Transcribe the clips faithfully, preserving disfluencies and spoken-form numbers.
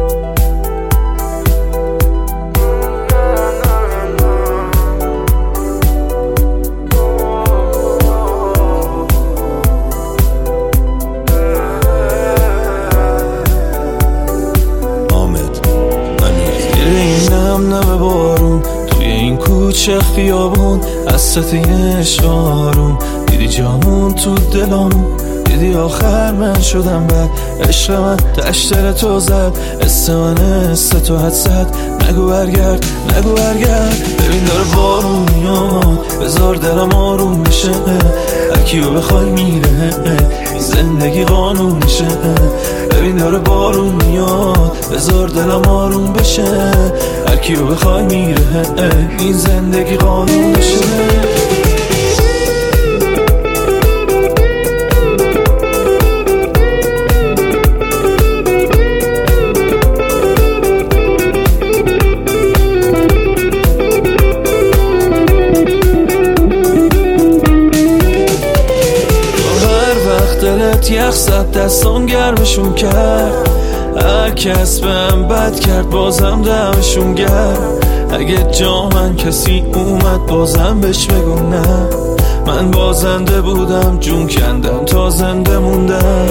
کوچه خیابون از ستیش آروم دیدی جامون تو دلامون، دیدی آخر من شدم بد، عشق من تشتر تو زد، اسم من اسم تو حد زد، نگو برگرد نگو برگرد. ببین داره بارون میاد، بذار دلم آروم بشه، هرکیو بخوای میره، زندگی قانون میشه. ببین داره بارون میاد، بذار دلم آروم بشه، هرکیو بخوای میره، این زندگی قانون میشه. دلت یخ زد دستان گرمشون کرد، هر کس بهم بد کرد بازم دمشون گرد. اگه جا من کسی اومد بازم بهش بگو نه، من بازنده بودم جون کندم تا زنده موندم.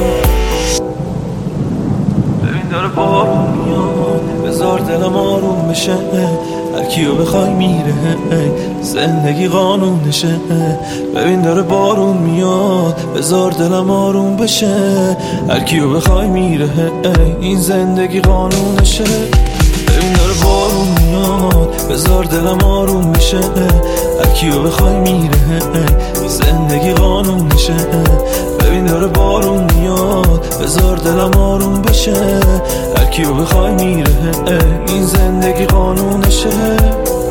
ببین داره بارون میاد، بذار دلم آروم بشه، هرکیو بخوای میره، زندگی قانون نشه. ببین داره بارون میاد، بذار دلم آروم بشه، هرکیو بخوای میره، این زندگی قانون نشه. ببین داره بارون میاد، بذار دلم آروم بشه، هرکیو بخوای میره، این زندگی قانون نشه. ببین داره بارون میاد، بذار دلم آروم بشه، هرکیو بخوای میره، این زندگی قانون نشه.